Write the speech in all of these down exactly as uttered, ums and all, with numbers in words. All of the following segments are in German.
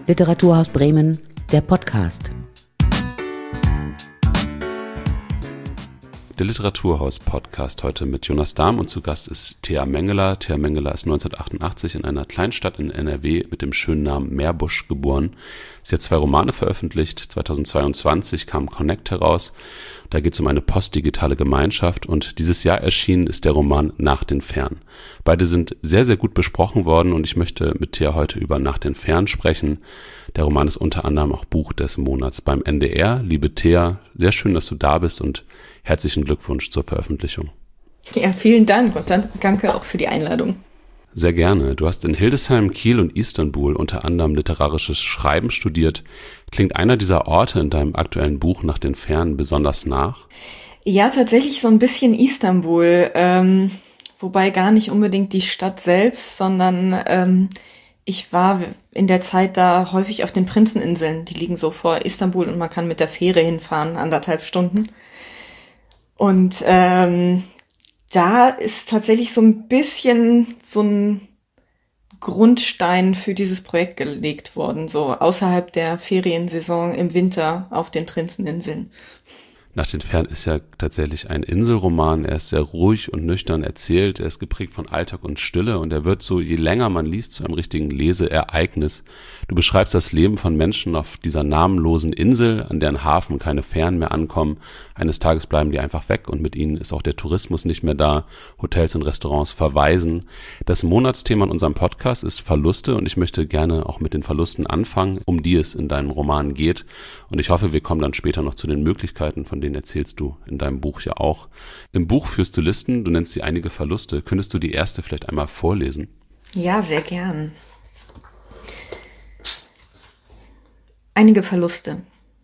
Literaturhaus Bremen, der Podcast. Der Literaturhaus-Podcast heute mit Jonas Dahm und zu Gast ist Thea Mengeler. Thea Mengeler ist neunzehnhundertachtundachtzig in einer Kleinstadt in N R W mit dem schönen Namen Meerbusch geboren. Sie hat zwei Romane veröffentlicht. zweitausendzweiundzwanzig kam Connect heraus. Da geht es um eine postdigitale Gemeinschaft und dieses Jahr erschienen ist der Roman Nach den Fernen. Beide sind sehr, sehr gut besprochen worden und ich möchte mit Thea heute über Nach den Fernen sprechen. Der Roman ist unter anderem auch Buch des Monats beim N D R. Liebe Thea, sehr schön, dass du da bist und herzlichen Glückwunsch zur Veröffentlichung. Ja, vielen Dank und danke auch für die Einladung. Sehr gerne. Du hast in Hildesheim, Kiel und Istanbul unter anderem literarisches Schreiben studiert. Klingt einer dieser Orte in deinem aktuellen Buch Nach den Fernen besonders nach? Ja, tatsächlich so ein bisschen Istanbul, ähm, wobei gar nicht unbedingt die Stadt selbst, sondern ähm, ich war in der Zeit da häufig auf den Prinzeninseln. Die liegen so vor Istanbul und man kann mit der Fähre hinfahren, anderthalb Stunden. Und ähm, da ist tatsächlich so ein bisschen so ein Grundstein für dieses Projekt gelegt worden, so außerhalb der Feriensaison im Winter auf den Prinzeninseln. Nach den Fernen ist ja tatsächlich ein Inselroman. Er ist sehr ruhig und nüchtern erzählt. Er ist geprägt von Alltag und Stille und er wird so, je länger man liest, zu einem richtigen Leseereignis. Du beschreibst das Leben von Menschen auf dieser namenlosen Insel, an deren Hafen keine Fähren mehr ankommen. Eines Tages bleiben die einfach weg und mit ihnen ist auch der Tourismus nicht mehr da. Hotels und Restaurants verweisen. Das Monatsthema in unserem Podcast ist Verluste und ich möchte gerne auch mit den Verlusten anfangen, um die es in deinem Roman geht. Und ich hoffe, wir kommen dann später noch zu den Möglichkeiten, von denen erzählst du in deinem Buch ja auch. Im Buch führst du Listen, du nennst sie einige Verluste. Könntest du die erste vielleicht einmal vorlesen? Ja, sehr gern. Einige Verluste.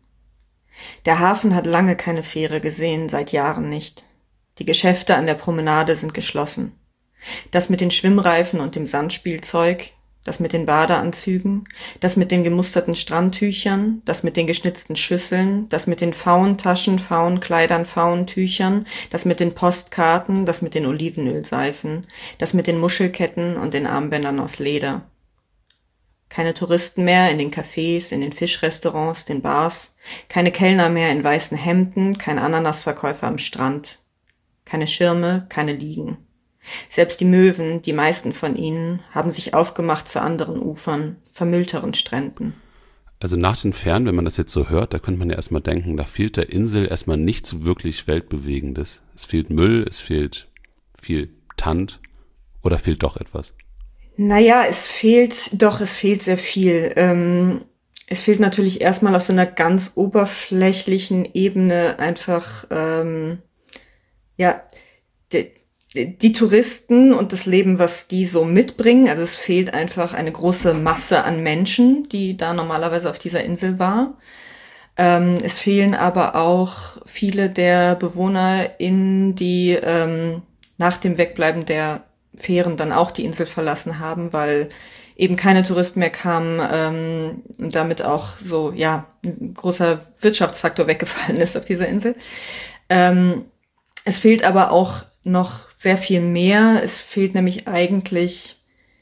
Der Hafen hat lange keine Fähre gesehen, seit Jahren nicht. Die Geschäfte an der Promenade sind geschlossen. Das mit den Schwimmreifen und dem Sandspielzeug, das mit den Badeanzügen, das mit den gemusterten Strandtüchern, das mit den geschnitzten Schüsseln, das mit den Fauntaschen, Faunkleidern, Fauntüchern, das mit den Postkarten, das mit den Olivenölseifen, das mit den Muschelketten und den Armbändern aus Leder. Keine Touristen mehr in den Cafés, in den Fischrestaurants, den Bars, keine Kellner mehr in weißen Hemden, kein Ananasverkäufer am Strand, keine Schirme, keine Liegen. Selbst die Möwen, die meisten von ihnen, haben sich aufgemacht zu anderen Ufern, vermüllteren Stränden. Also nach den Fernen, wenn man das jetzt so hört, da könnte man ja erstmal denken, da fehlt der Insel erstmal nichts wirklich Weltbewegendes. Es fehlt Müll, es fehlt viel Tand oder fehlt doch etwas? Naja, es fehlt, doch, es fehlt sehr viel. Ähm, es fehlt natürlich erstmal auf so einer ganz oberflächlichen Ebene einfach, ähm, ja, die, die Touristen und das Leben, was die so mitbringen. Also es fehlt einfach eine große Masse an Menschen, die da normalerweise auf dieser Insel war. Ähm, es fehlen aber auch viele der BewohnerInnen, die ähm, nach dem Wegbleiben der Fähren dann auch die Insel verlassen haben, weil eben keine Touristen mehr kamen ähm, und damit auch so, ja, ein großer Wirtschaftsfaktor weggefallen ist auf dieser Insel. Ähm, es fehlt aber auch noch sehr viel mehr. Es fehlt nämlich eigentlich,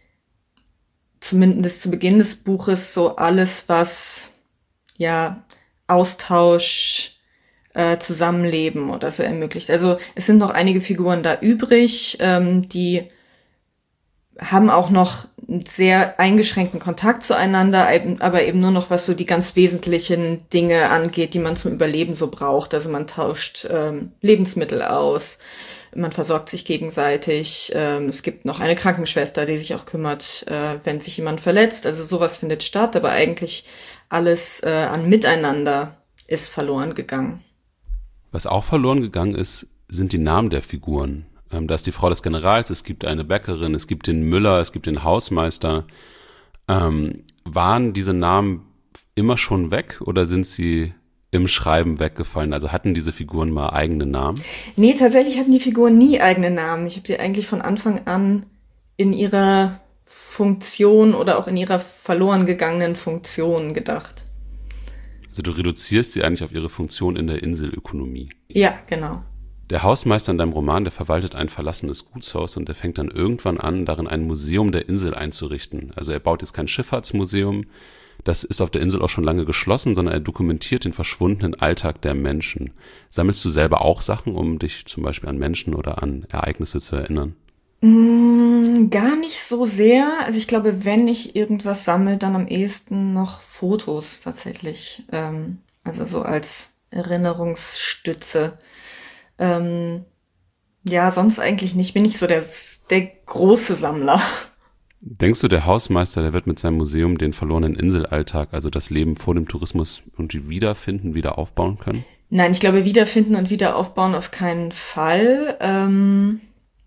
zumindest zu Beginn des Buches, so alles, was ja Austausch, äh, Zusammenleben oder so ermöglicht. Also es sind noch einige Figuren da übrig, ähm, die haben auch noch einen sehr eingeschränkten Kontakt zueinander, aber eben nur noch, was so die ganz wesentlichen Dinge angeht, die man zum Überleben so braucht. Also man tauscht ähm, Lebensmittel aus, man versorgt sich gegenseitig. Ähm, es gibt noch eine Krankenschwester, die sich auch kümmert, äh, wenn sich jemand verletzt. Also sowas findet statt, aber eigentlich alles äh, an Miteinander ist verloren gegangen. Was auch verloren gegangen ist, sind die Namen der Figuren. Ähm, da ist die Frau des Generals, es gibt eine Bäckerin, es gibt den Müller, es gibt den Hausmeister. Ähm, waren diese Namen immer schon weg oder sind sie im Schreiben weggefallen? Also hatten diese Figuren mal eigene Namen? Nee, tatsächlich hatten die Figuren nie eigene Namen. Ich habe sie eigentlich von Anfang an in ihrer Funktion oder auch in ihrer verloren gegangenen Funktion gedacht. Also du reduzierst sie eigentlich auf ihre Funktion in der Inselökonomie. Ja, genau. Der Hausmeister in deinem Roman, der verwaltet ein verlassenes Gutshaus und der fängt dann irgendwann an, darin ein Museum der Insel einzurichten. Also er baut jetzt kein Schifffahrtsmuseum, das ist auf der Insel auch schon lange geschlossen, sondern er dokumentiert den verschwundenen Alltag der Menschen. Sammelst du selber auch Sachen, um dich zum Beispiel an Menschen oder an Ereignisse zu erinnern? Mm, gar nicht so sehr. Also ich glaube, wenn ich irgendwas sammle, dann am ehesten noch Fotos tatsächlich. Ähm, also so als Erinnerungsstütze. Ähm, ja, sonst eigentlich nicht. Bin ich so der, der große Sammler. Denkst du, der Hausmeister, der wird mit seinem Museum den verlorenen Inselalltag, also das Leben vor dem Tourismus, irgendwie wiederfinden, wieder aufbauen können? Nein, ich glaube, wiederfinden und wieder aufbauen auf keinen Fall. Ähm,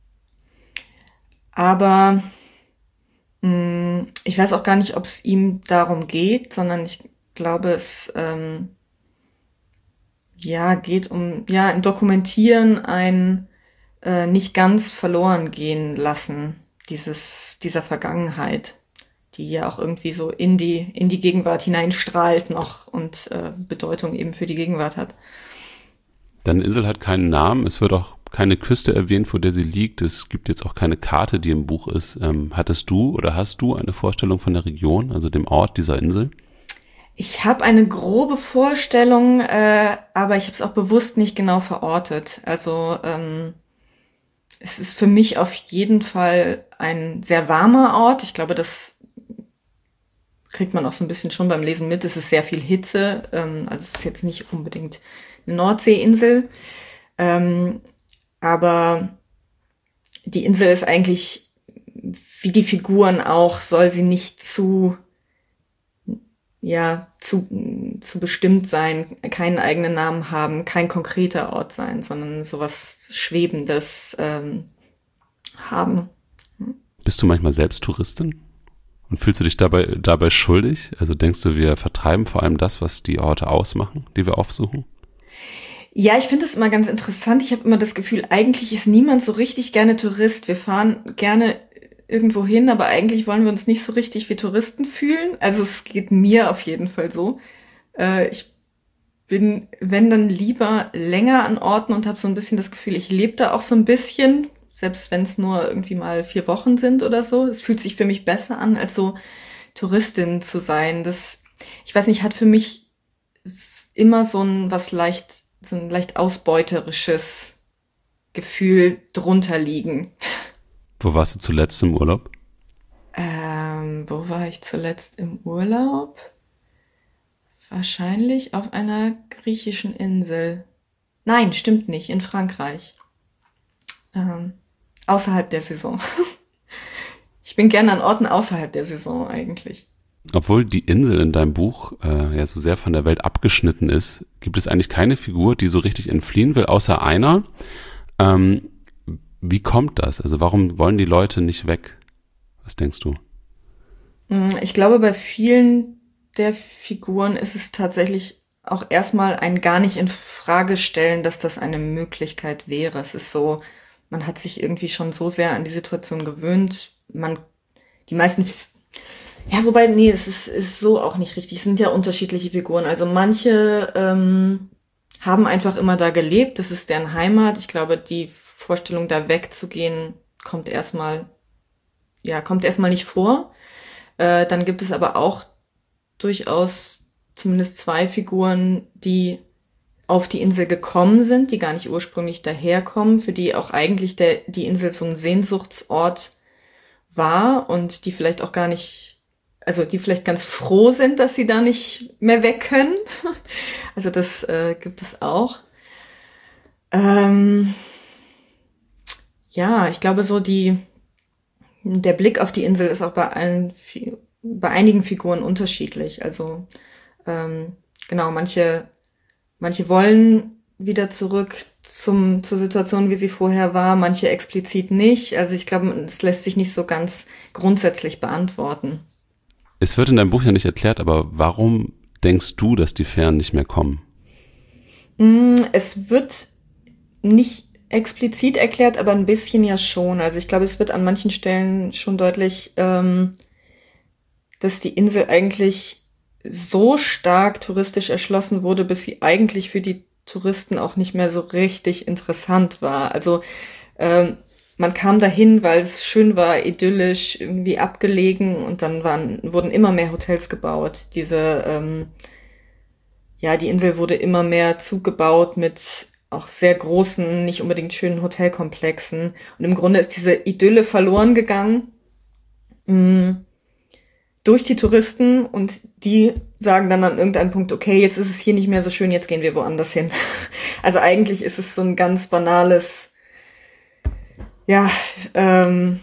aber mh, ich weiß auch gar nicht, ob es ihm darum geht, sondern ich glaube, es ähm, ja geht um ja ein Dokumentieren, ein äh, nicht ganz verloren gehen lassen dieses dieser Vergangenheit, die ja auch irgendwie so in die in die Gegenwart hineinstrahlt noch und äh, Bedeutung eben für die Gegenwart hat. Deine Insel hat keinen Namen, es wird auch keine Küste erwähnt, vor der sie liegt. Es gibt jetzt auch keine Karte, die im Buch ist. Ähm, hattest du oder hast du eine Vorstellung von der Region, also dem Ort dieser Insel? Ich habe eine grobe Vorstellung, äh, aber ich habe es auch bewusst nicht genau verortet. Also ähm, es ist für mich auf jeden Fall ein sehr warmer Ort. Ich glaube, das kriegt man auch so ein bisschen schon beim Lesen mit. Es ist sehr viel Hitze, ähm, also es ist jetzt nicht unbedingt eine Nordseeinsel. Ähm, aber die Insel ist eigentlich, wie die Figuren auch, soll sie nicht zu, ja, zu, zu bestimmt sein, keinen eigenen Namen haben, kein konkreter Ort sein, sondern sowas Schwebendes ähm, haben. Bist du manchmal selbst Touristin? Und fühlst du dich dabei, dabei schuldig? Also denkst du, wir vertreiben vor allem das, was die Orte ausmachen, die wir aufsuchen? Ja, ich finde das immer ganz interessant. Ich habe immer das Gefühl, eigentlich ist niemand so richtig gerne Tourist. Wir fahren gerne irgendwo hin, aber eigentlich wollen wir uns nicht so richtig wie Touristen fühlen. Also es geht mir auf jeden Fall so. Äh, ich bin, wenn dann lieber länger an Orten und habe so ein bisschen das Gefühl, ich lebe da auch so ein bisschen, selbst wenn es nur irgendwie mal vier Wochen sind oder so. Es fühlt sich für mich besser an, als so Touristin zu sein. Das, ich weiß nicht, hat für mich immer so ein was leicht so ein leicht ausbeuterisches Gefühl drunter liegen. Wo warst du zuletzt im Urlaub? Ähm, wo war ich zuletzt im Urlaub? Wahrscheinlich auf einer griechischen Insel. Nein, stimmt nicht, in Frankreich. Ähm, außerhalb der Saison. Ich bin gerne an Orten außerhalb der Saison eigentlich. Obwohl die Insel in deinem Buch äh, ja so sehr von der Welt abgeschnitten ist, gibt es eigentlich keine Figur, die so richtig entfliehen will, außer einer. Ähm, wie kommt das? Also warum wollen die Leute nicht weg? Was denkst du? Ich glaube, bei vielen der Figuren ist es tatsächlich auch erstmal ein gar nicht in Frage stellen, dass das eine Möglichkeit wäre. Es ist so, man hat sich irgendwie schon so sehr an die Situation gewöhnt. Man, die meisten Ja, wobei, nee, es ist, ist so auch nicht richtig. Es sind ja unterschiedliche Figuren. Also manche ähm, haben einfach immer da gelebt. Das ist deren Heimat. Ich glaube, die Vorstellung, da wegzugehen, kommt erstmal, ja, kommt erstmal nicht vor. Äh, dann gibt es aber auch durchaus zumindest zwei Figuren, die auf die Insel gekommen sind, die gar nicht ursprünglich daherkommen, für die auch eigentlich der, die Insel so ein Sehnsuchtsort war und die vielleicht auch gar nicht Also die vielleicht ganz froh sind, dass sie da nicht mehr weg können. Also das äh, gibt es auch. Ähm, ja, ich glaube so die der Blick auf die Insel ist auch bei allen bei einigen Figuren unterschiedlich. Also ähm, genau, manche manche wollen wieder zurück zum zur Situation, wie sie vorher war, manche explizit nicht. Also ich glaube, es lässt sich nicht so ganz grundsätzlich beantworten. Es wird in deinem Buch ja nicht erklärt, aber warum denkst du, dass die Fähren nicht mehr kommen? Es wird nicht explizit erklärt, aber ein bisschen ja schon. Also ich glaube, es wird an manchen Stellen schon deutlich, ähm, dass die Insel eigentlich so stark touristisch erschlossen wurde, bis sie eigentlich für die Touristen auch nicht mehr so richtig interessant war. Also ähm, man kam dahin, weil es schön war, idyllisch, irgendwie abgelegen und dann waren, wurden immer mehr Hotels gebaut. Diese, ähm, ja, die Insel wurde immer mehr zugebaut mit auch sehr großen, nicht unbedingt schönen Hotelkomplexen. Und im Grunde ist diese Idylle verloren gegangen mh, durch die Touristen und die sagen dann an irgendeinem Punkt, okay, jetzt ist es hier nicht mehr so schön, jetzt gehen wir woanders hin. Also eigentlich ist es so ein ganz banales, ja, ähm,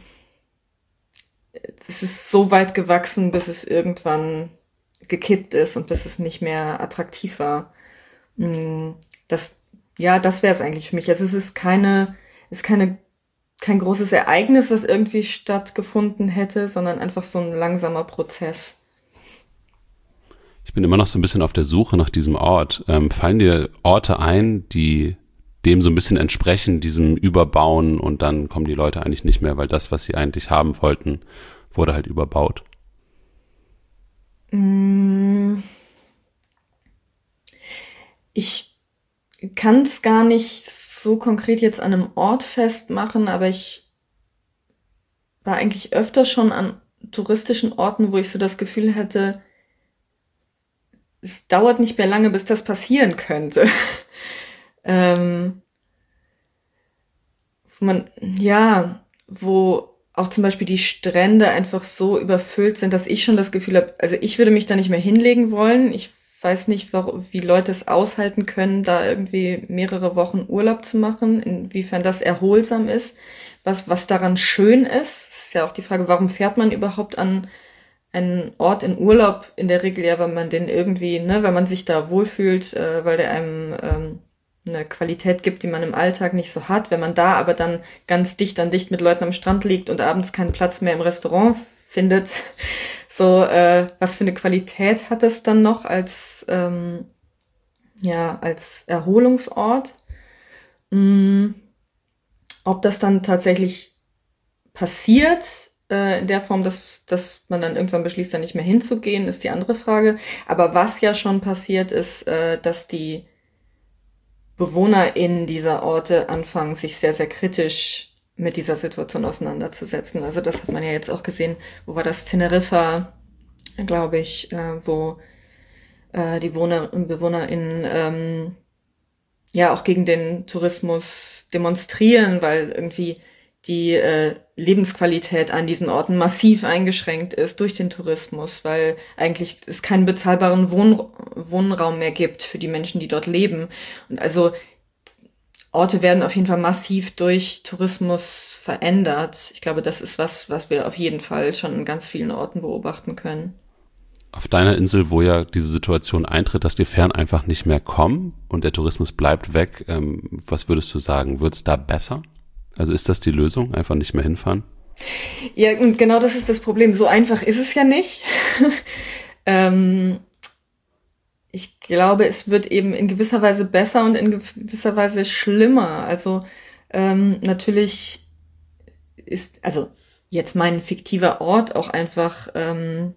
es ist so weit gewachsen, bis es irgendwann gekippt ist und bis es nicht mehr attraktiv war. Das, ja, das wäre es eigentlich für mich. Also es ist keine, es ist keine, kein großes Ereignis, was irgendwie stattgefunden hätte, sondern einfach so ein langsamer Prozess. Ich bin immer noch so ein bisschen auf der Suche nach diesem Ort. Ähm, fallen dir Orte ein, die dem so ein bisschen entsprechen, diesem Überbauen und dann kommen die Leute eigentlich nicht mehr, weil das, was sie eigentlich haben wollten, wurde halt überbaut? Ich kann es gar nicht so konkret jetzt an einem Ort festmachen, aber ich war eigentlich öfter schon an touristischen Orten, wo ich so das Gefühl hätte, es dauert nicht mehr lange, bis das passieren könnte. ähm, wo man, ja, wo auch zum Beispiel die Strände einfach so überfüllt sind, dass ich schon das Gefühl habe, also ich würde mich da nicht mehr hinlegen wollen. Ich weiß nicht, warum, wie Leute es aushalten können, da irgendwie mehrere Wochen Urlaub zu machen, inwiefern das erholsam ist, was, was daran schön ist. Es ist ja auch die Frage, warum fährt man überhaupt an einen Ort in Urlaub? In der Regel ja, weil man den irgendwie, ne, weil man sich da wohlfühlt, äh, weil der einem ähm, eine Qualität gibt, die man im Alltag nicht so hat. Wenn man da aber dann ganz dicht an dicht mit Leuten am Strand liegt und abends keinen Platz mehr im Restaurant findet, so, äh, was für eine Qualität hat es dann noch als, ähm, ja, als Erholungsort? Mm, ob das dann tatsächlich passiert, äh, in der Form, dass, dass man dann irgendwann beschließt, da nicht mehr hinzugehen, ist die andere Frage. Aber was ja schon passiert ist, äh, dass die BewohnerInnen dieser Orte anfangen, sich sehr, sehr kritisch mit dieser Situation auseinanderzusetzen. Also das hat man ja jetzt auch gesehen, wo war das? Teneriffa, glaube ich, äh, wo äh, die Wohner und BewohnerInnen ähm, ja auch gegen den Tourismus demonstrieren, weil irgendwie die äh, Lebensqualität an diesen Orten massiv eingeschränkt ist durch den Tourismus, weil eigentlich es keinen bezahlbaren Wohn- Wohnraum mehr gibt für die Menschen, die dort leben. Und also Orte werden auf jeden Fall massiv durch Tourismus verändert. Ich glaube, das ist was, was wir auf jeden Fall schon in ganz vielen Orten beobachten können. Auf deiner Insel, wo ja diese Situation eintritt, dass die Fähren einfach nicht mehr kommen und der Tourismus bleibt weg, ähm, was würdest du sagen? Wird es da besser? Also ist das die Lösung? Einfach nicht mehr hinfahren? Ja, und genau das ist das Problem. So einfach ist es ja nicht. ähm, ich glaube, es wird eben in gewisser Weise besser und in gewisser Weise schlimmer. Also ähm, natürlich ist, also jetzt mein fiktiver Ort auch einfach ähm,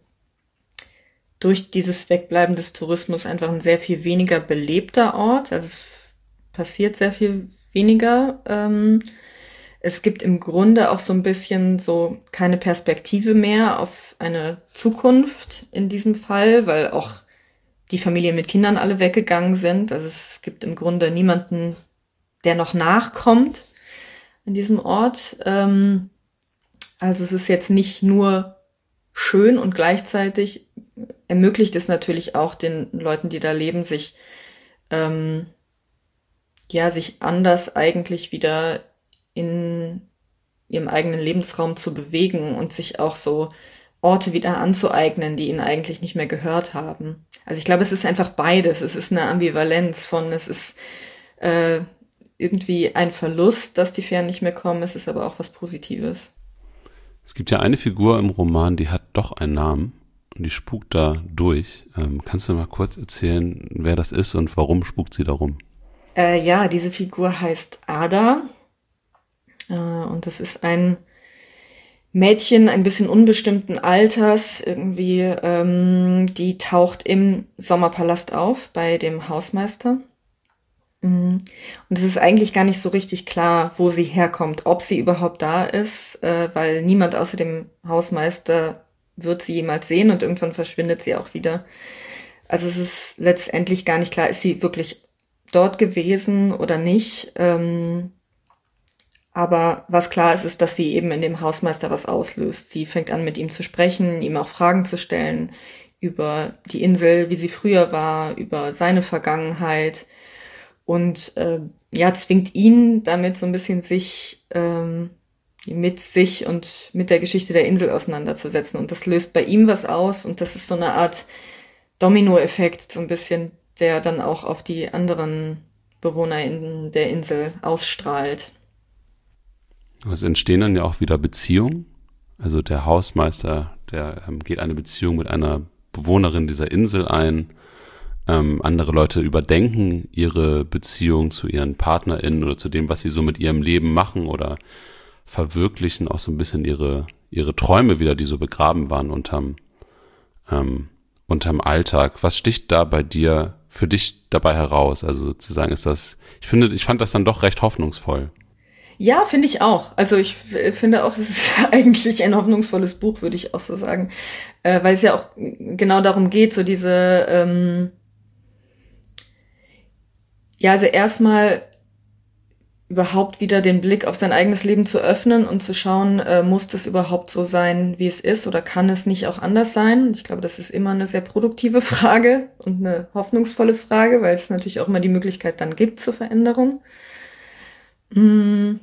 durch dieses Wegbleiben des Tourismus einfach ein sehr viel weniger belebter Ort. Also es passiert sehr viel weniger. Ähm, Es gibt im Grunde auch so ein bisschen so keine Perspektive mehr auf eine Zukunft in diesem Fall, weil auch die Familien mit Kindern alle weggegangen sind. Also es gibt im Grunde niemanden, der noch nachkommt in diesem Ort. Ähm, also es ist jetzt nicht nur schön und gleichzeitig ermöglicht es natürlich auch den Leuten, die da leben, sich ähm, ja sich anders eigentlich wieder in ihrem eigenen Lebensraum zu bewegen und sich auch so Orte wieder anzueignen, die ihnen eigentlich nicht mehr gehört haben. Also ich glaube, es ist einfach beides. Es ist eine Ambivalenz von, es ist äh, irgendwie ein Verlust, dass die Fähren nicht mehr kommen, es ist aber auch was Positives. Es gibt ja eine Figur im Roman, die hat doch einen Namen und die spukt da durch. Ähm, kannst du mal kurz erzählen, wer das ist und warum spukt sie da rum? Äh, ja, diese Figur heißt Ada. Und das ist ein Mädchen, ein bisschen unbestimmten Alters, irgendwie, ähm, die taucht im Sommerpalast auf bei dem Hausmeister. Und es ist eigentlich gar nicht so richtig klar, wo sie herkommt, ob sie überhaupt da ist, äh, weil niemand außer dem Hausmeister wird sie jemals sehen und irgendwann verschwindet sie auch wieder. Also es ist letztendlich gar nicht klar, ist sie wirklich dort gewesen oder nicht. Ähm, aber was klar ist, ist, dass sie eben in dem Hausmeister was auslöst. Sie fängt an, mit ihm zu sprechen, ihm auch Fragen zu stellen über die Insel, wie sie früher war, über seine Vergangenheit. Und äh, ja, zwingt ihn damit so ein bisschen sich ähm, mit sich und mit der Geschichte der Insel auseinanderzusetzen. Und das löst bei ihm was aus und das ist so eine Art Dominoeffekt, so ein bisschen, der dann auch auf die anderen Bewohner in der Insel ausstrahlt. Es entstehen dann ja auch wieder Beziehungen. Also der Hausmeister, der ähm, geht eine Beziehung mit einer Bewohnerin dieser Insel ein. Ähm, andere Leute überdenken ihre Beziehung zu ihren PartnerInnen oder zu dem, was sie so mit ihrem Leben machen oder verwirklichen auch so ein bisschen ihre, ihre Träume wieder, die so begraben waren unterm, ähm, unterm Alltag. Was sticht da bei dir für dich dabei heraus? Also sozusagen ist das, ich finde, ich fand das dann doch recht hoffnungsvoll. Ja, finde ich auch. Also ich f- finde auch, es ist eigentlich ein hoffnungsvolles Buch, würde ich auch so sagen. Äh, weil es ja auch genau darum geht, so diese, ähm, ja, also erstmal überhaupt wieder den Blick auf sein eigenes Leben zu öffnen und zu schauen, äh, muss das überhaupt so sein, wie es ist, oder kann es nicht auch anders sein? Ich glaube, das ist immer eine sehr produktive Frage und eine hoffnungsvolle Frage, weil es natürlich auch immer die Möglichkeit dann gibt zur Veränderung. Mm.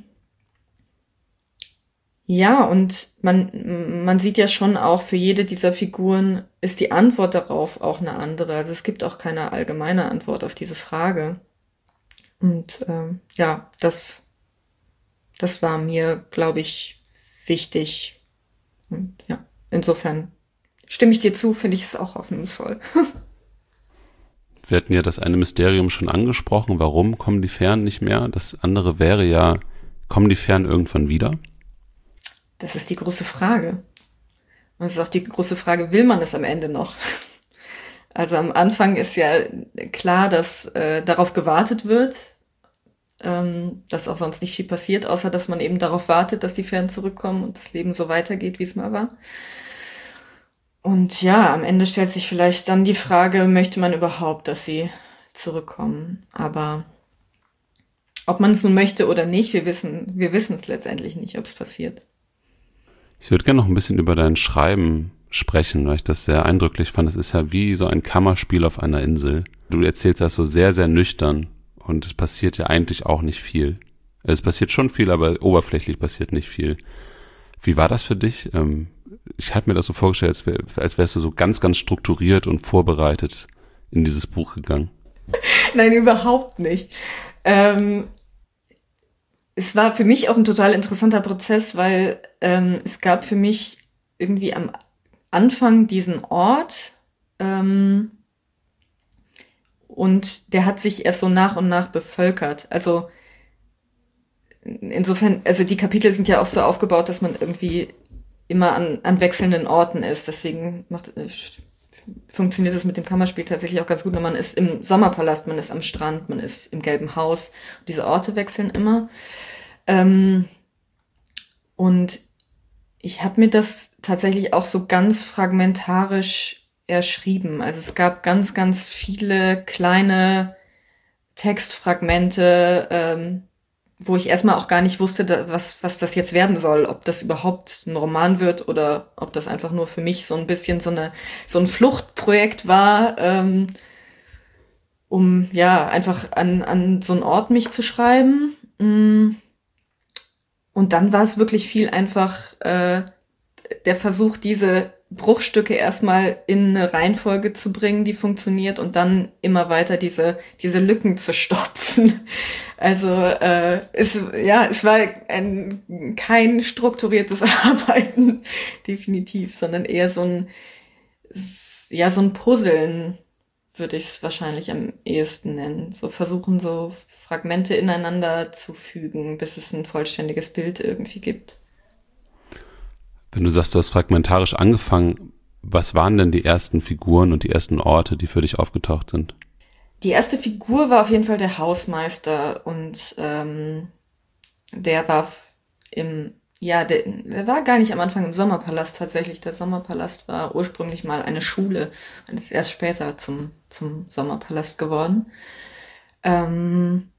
Ja, und man, man sieht ja schon auch, für jede dieser Figuren ist die Antwort darauf auch eine andere. Also es gibt auch keine allgemeine Antwort auf diese Frage. Und ähm, ja, das, das war mir, glaube ich, wichtig. Und ja, insofern stimme ich dir zu, finde ich es auch hoffnungsvoll. Wir hatten ja das eine Mysterium schon angesprochen. Warum kommen die Fähren nicht mehr? Das andere wäre ja, kommen die Fähren irgendwann wieder? Das ist die große Frage. Und es ist auch die große Frage, will man es am Ende noch? Also am Anfang ist ja klar, dass äh, darauf gewartet wird, ähm, dass auch sonst nicht viel passiert, außer dass man eben darauf wartet, dass die Fähren zurückkommen und das Leben so weitergeht, wie es mal war. Und ja, am Ende stellt sich vielleicht dann die Frage, möchte man überhaupt, dass sie zurückkommen? Aber ob man es nun möchte oder nicht, wir wissen, wir wissen es letztendlich nicht, ob es passiert. Ich würde gerne noch ein bisschen über dein Schreiben sprechen, weil ich das sehr eindrücklich fand. Es ist ja wie so ein Kammerspiel auf einer Insel. Du erzählst das so sehr, sehr nüchtern und es passiert ja eigentlich auch nicht viel. Es passiert schon viel, aber oberflächlich passiert nicht viel. Wie war das für dich? Ich habe mir das so vorgestellt, als, wär, als wärst du so ganz, ganz strukturiert und vorbereitet in dieses Buch gegangen. Nein, überhaupt nicht. Ähm, es war für mich auch ein total interessanter Prozess, weil ähm, es gab für mich irgendwie am Anfang diesen Ort ähm, und der hat sich erst so nach und nach bevölkert. Also insofern, also die Kapitel sind ja auch so aufgebaut, dass man irgendwie immer an, an wechselnden Orten ist. Deswegen macht, funktioniert das mit dem Kammerspiel tatsächlich auch ganz gut. Man ist im Sommerpalast, man ist am Strand, man ist im Gelben Haus. Diese Orte wechseln immer. Ähm, und ich habe mir das tatsächlich auch so ganz fragmentarisch erschrieben. Also es gab ganz, ganz viele kleine Textfragmente, ähm, wo ich erstmal auch gar nicht wusste, da, was, was das jetzt werden soll, ob das überhaupt ein Roman wird oder ob das einfach nur für mich so ein bisschen so eine so ein Fluchtprojekt war, ähm, um ja einfach an, an so einen Ort mich zu schreiben. Und dann war es wirklich viel einfach äh, der Versuch, diese Bruchstücke erstmal in eine Reihenfolge zu bringen, die funktioniert, und dann immer weiter diese diese Lücken zu stopfen. Also äh, es ja es war ein, kein strukturiertes Arbeiten definitiv, sondern eher so ein ja so ein Puzzeln, würde ich es wahrscheinlich am ehesten nennen. So versuchen, so Fragmente ineinander zu fügen, bis es ein vollständiges Bild irgendwie gibt. Wenn du sagst, du hast fragmentarisch angefangen, was waren denn die ersten Figuren und die ersten Orte, die für dich aufgetaucht sind? Die erste Figur war auf jeden Fall der Hausmeister und ähm, der war im, ja, der, der war gar nicht am Anfang im Sommerpalast tatsächlich. Der Sommerpalast war ursprünglich mal eine Schule und ist erst später zum, zum Sommerpalast geworden. Ähm,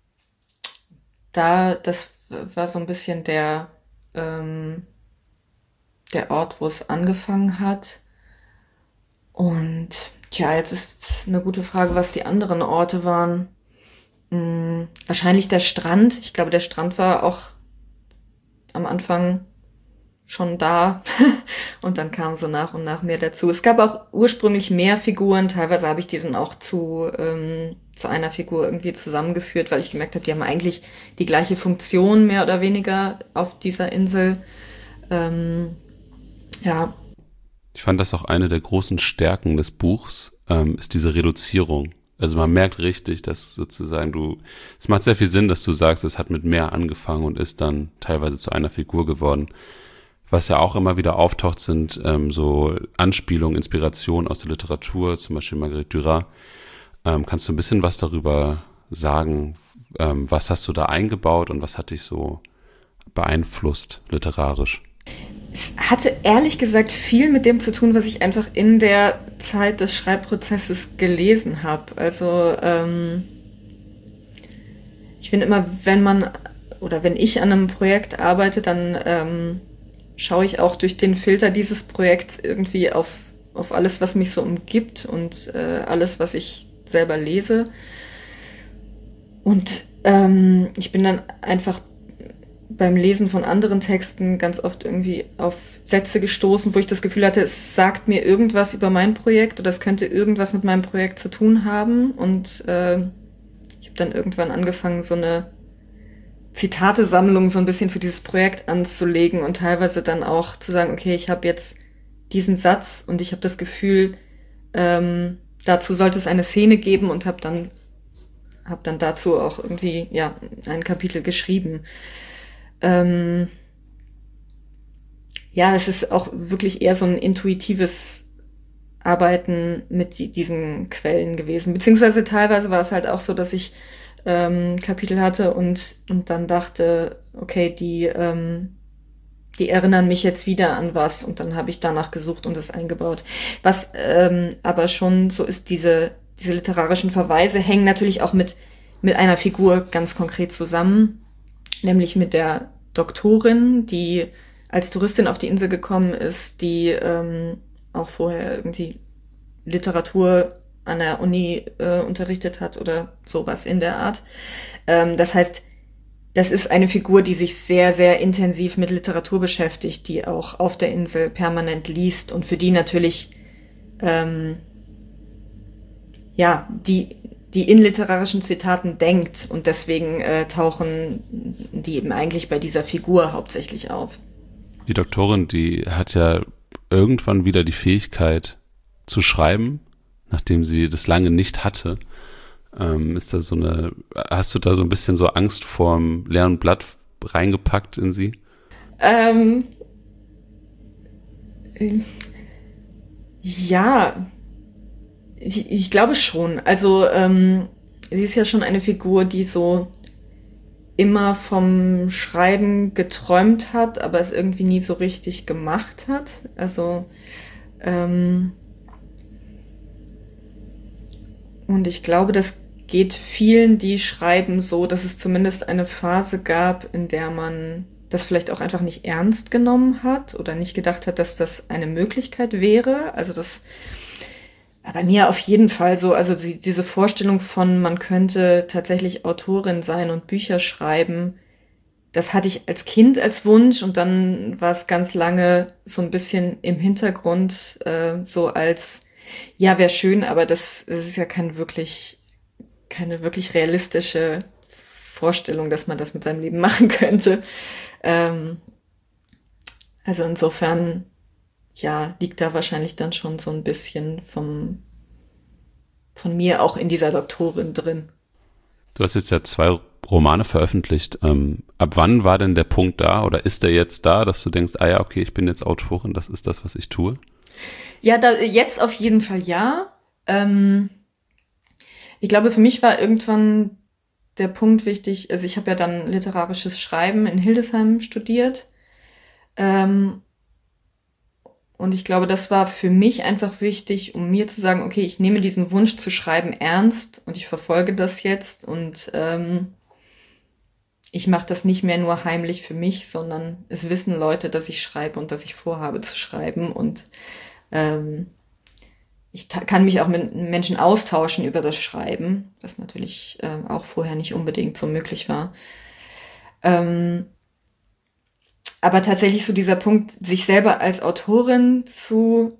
da, das war so ein bisschen der, ähm, der Ort, wo es angefangen hat. Und tja, jetzt ist eine gute Frage, was die anderen Orte waren. Hm, wahrscheinlich der Strand. Ich glaube, der Strand war auch am Anfang schon da und dann kam so nach und nach mehr dazu. Es gab auch ursprünglich mehr Figuren. Teilweise habe ich die dann auch zu, ähm, zu einer Figur irgendwie zusammengeführt, weil ich gemerkt habe, die haben eigentlich die gleiche Funktion mehr oder weniger auf dieser Insel. Ähm, ja, Ich fand das auch eine der großen Stärken des Buchs, ähm, ist diese Reduzierung. Also man merkt richtig, dass sozusagen du, es macht sehr viel Sinn, dass du sagst, es hat mit mehr angefangen und ist dann teilweise zu einer Figur geworden. Was ja auch immer wieder auftaucht, sind ähm, so Anspielungen, Inspirationen aus der Literatur, zum Beispiel Marguerite Duras. Ähm, kannst du ein bisschen was darüber sagen? Ähm, was hast du da eingebaut und was hat dich so beeinflusst literarisch? es hatte ehrlich gesagt viel mit dem zu tun, was ich einfach in der Zeit des Schreibprozesses gelesen habe. Also ähm, ich finde immer, wenn man oder wenn ich an einem Projekt arbeite, dann ähm, schaue ich auch durch den Filter dieses Projekts irgendwie auf, auf alles, was mich so umgibt und äh, alles, was ich selber lese. Und ähm, ich bin dann einfach beim Lesen von anderen Texten ganz oft irgendwie auf Sätze gestoßen, wo ich das Gefühl hatte, es sagt mir irgendwas über mein Projekt oder es könnte irgendwas mit meinem Projekt zu tun haben. Und äh, ich habe dann irgendwann angefangen, so eine Zitatesammlung so ein bisschen für dieses Projekt anzulegen und teilweise dann auch zu sagen, okay, ich habe jetzt diesen Satz und ich habe das Gefühl, ähm, dazu sollte es eine Szene geben und habe dann habe dann dazu auch irgendwie ja ein Kapitel geschrieben. Ähm, ja, es ist auch wirklich eher so ein intuitives Arbeiten mit die, diesen Quellen gewesen. Beziehungsweise teilweise war es halt auch so, dass ich ähm, Kapitel hatte und, und dann dachte, okay, die, ähm, die erinnern mich jetzt wieder an was und dann habe ich danach gesucht und das eingebaut. Was ähm, aber schon so ist, diese, diese literarischen Verweise hängen natürlich auch mit, mit einer Figur ganz konkret zusammen. Nämlich mit der Doktorin, die als Touristin auf die Insel gekommen ist, die ähm, auch vorher irgendwie Literatur an der Uni äh, unterrichtet hat oder sowas in der Art. Ähm, das heißt, das ist eine Figur, die sich sehr, sehr intensiv mit Literatur beschäftigt, die auch auf der Insel permanent liest und für die natürlich, ähm, ja, die die in literarischen Zitaten denkt und deswegen äh, tauchen die eben eigentlich bei dieser Figur hauptsächlich auf. Die Doktorin, die hat ja irgendwann wieder die Fähigkeit zu schreiben, nachdem sie das lange nicht hatte. Ähm, ist da so eine, hast du da so ein bisschen so Angst vorm leeren Blatt reingepackt in sie? Ähm, äh, ja, Ich, ich glaube schon. Also ähm, sie ist ja schon eine Figur, die so immer vom Schreiben geträumt hat, aber es irgendwie nie so richtig gemacht hat. Also ähm, und ich glaube, das geht vielen, die schreiben, so, dass es zumindest eine Phase gab, in der man das vielleicht auch einfach nicht ernst genommen hat oder nicht gedacht hat, dass das eine Möglichkeit wäre. Also das bei mir auf jeden Fall so, also die, diese Vorstellung von, man könnte tatsächlich Autorin sein und Bücher schreiben, das hatte ich als Kind als Wunsch und dann war es ganz lange so ein bisschen im Hintergrund, äh, so als, ja, wäre schön, aber das, das ist ja kein wirklich, keine wirklich realistische Vorstellung, dass man das mit seinem Leben machen könnte. Ähm, also insofern ja, liegt da wahrscheinlich dann schon so ein bisschen vom, von mir auch in dieser Doktorin drin. Du hast jetzt ja zwei Romane veröffentlicht. Ähm, ab wann war denn der Punkt da oder ist der jetzt da, dass du denkst, ah ja, okay, ich bin jetzt Autorin, das ist das, was ich tue? Ja, da, jetzt auf jeden Fall ja. Ähm, Ich glaube, für mich war irgendwann der Punkt wichtig, also ich habe ja dann literarisches Schreiben in Hildesheim studiert. Ähm, und ich glaube, das war für mich einfach wichtig, um mir zu sagen, okay, ich nehme diesen Wunsch zu schreiben ernst und ich verfolge das jetzt und ähm, ich mache das nicht mehr nur heimlich für mich, sondern es wissen Leute, dass ich schreibe und dass ich vorhabe zu schreiben und ähm, ich ta- kann mich auch mit Menschen austauschen über das Schreiben, was natürlich äh, auch vorher nicht unbedingt so möglich war. Ähm, aber tatsächlich so dieser Punkt, sich selber als Autorin zu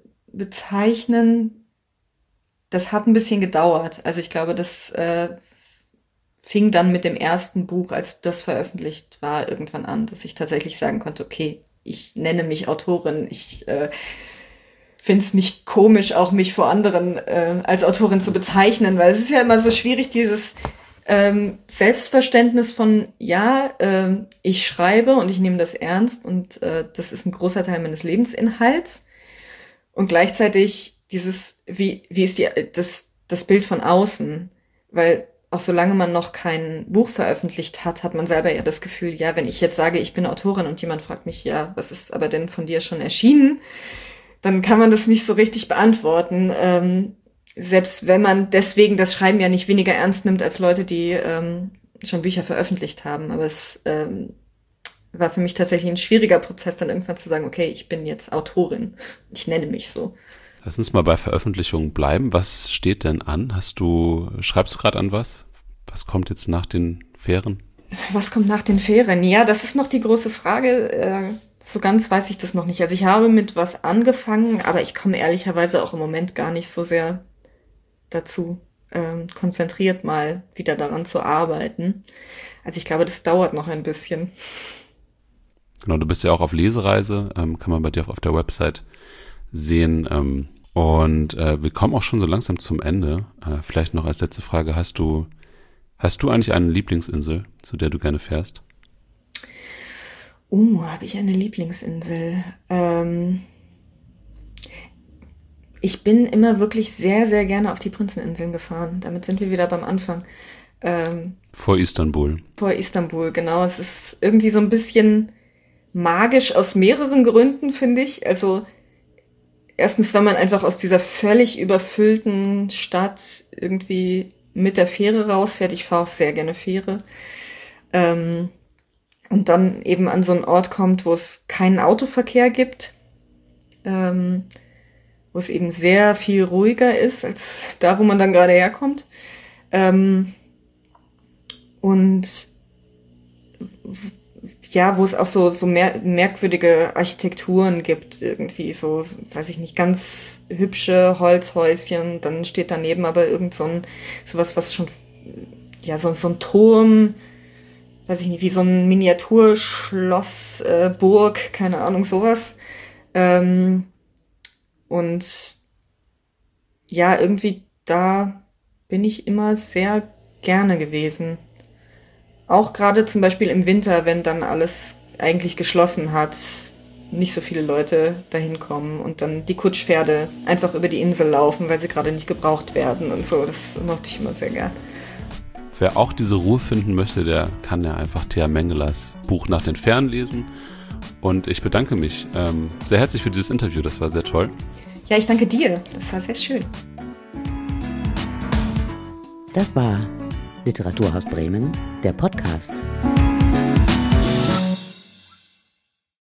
bezeichnen, das hat ein bisschen gedauert. Also ich glaube, das äh, fing dann mit dem ersten Buch, als das veröffentlicht war, irgendwann an, dass ich tatsächlich sagen konnte, okay, ich nenne mich Autorin, ich äh, finde es nicht komisch, auch mich vor anderen äh, als Autorin zu bezeichnen, weil es ist ja immer so schwierig, dieses ähm, Selbstverständnis von, ja, äh, ich schreibe und ich nehme das ernst und äh, das ist ein großer Teil meines Lebensinhalts und gleichzeitig dieses, wie, wie ist die, das, das Bild von außen, weil auch solange man noch kein Buch veröffentlicht hat, hat man selber ja das Gefühl, ja, wenn ich jetzt sage, ich bin Autorin und jemand fragt mich, ja, was ist aber denn von dir schon erschienen, dann kann man das nicht so richtig beantworten. Ähm, selbst wenn man deswegen das Schreiben ja nicht weniger ernst nimmt als Leute, die ähm, schon Bücher veröffentlicht haben. Aber es ähm, war für mich tatsächlich ein schwieriger Prozess, dann irgendwann zu sagen, okay, ich bin jetzt Autorin. Ich nenne mich so. Lass uns mal bei Veröffentlichungen bleiben. Was steht denn an? Hast du, schreibst du gerade an was? Was kommt jetzt nach den Ferien? Was kommt nach den Ferien? Ja, das ist noch die große Frage. Äh, so ganz weiß ich das noch nicht. Also ich habe mit was angefangen, aber ich komme ehrlicherweise auch im Moment gar nicht so sehr dazu, ähm, konzentriert mal wieder daran zu arbeiten. Also ich glaube, das dauert noch ein bisschen. Genau, du bist ja auch auf Lesereise, ähm, kann man bei dir auf der Website sehen. Ähm, und äh, wir kommen auch schon so langsam zum Ende. Äh, vielleicht noch als letzte Frage, hast du, hast du eigentlich eine Lieblingsinsel, zu der du gerne fährst? Uh, habe ich eine Lieblingsinsel? Ähm, ich bin immer wirklich sehr, sehr gerne auf die Prinzeninseln gefahren. Damit sind wir wieder beim Anfang. Ähm, Vor Istanbul. vor Istanbul, genau. Es ist irgendwie so ein bisschen magisch aus mehreren Gründen, finde ich. Also erstens, wenn man einfach aus dieser völlig überfüllten Stadt irgendwie mit der Fähre rausfährt. Ich fahre auch sehr gerne Fähre. Ähm, und dann eben an so einen Ort kommt, wo es keinen Autoverkehr gibt. Ähm, wo es eben sehr viel ruhiger ist als da, wo man dann gerade herkommt. Ähm, und ja, wo es auch so, so mer- merkwürdige Architekturen gibt, irgendwie so, weiß ich nicht, ganz hübsche Holzhäuschen, dann steht daneben aber irgend so ein, sowas, was schon, ja, so, so ein Turm, weiß ich nicht, wie so ein Miniaturschloss, äh, Burg, keine Ahnung, sowas. Ähm, und ja, irgendwie da bin ich immer sehr gerne gewesen. Auch gerade zum Beispiel im Winter, wenn dann alles eigentlich geschlossen hat, nicht so viele Leute dahin kommen und dann die Kutschpferde einfach über die Insel laufen, weil sie gerade nicht gebraucht werden und so. Das mochte ich immer sehr gern. Wer auch diese Ruhe finden möchte, der kann ja einfach Thea Mengelers Buch Nach den Fernen lesen. Und ich bedanke mich ähm, sehr herzlich für dieses Interview. Das war sehr toll. Ja, ich danke dir. Das war sehr schön. Das war Literaturhaus Bremen, der Podcast.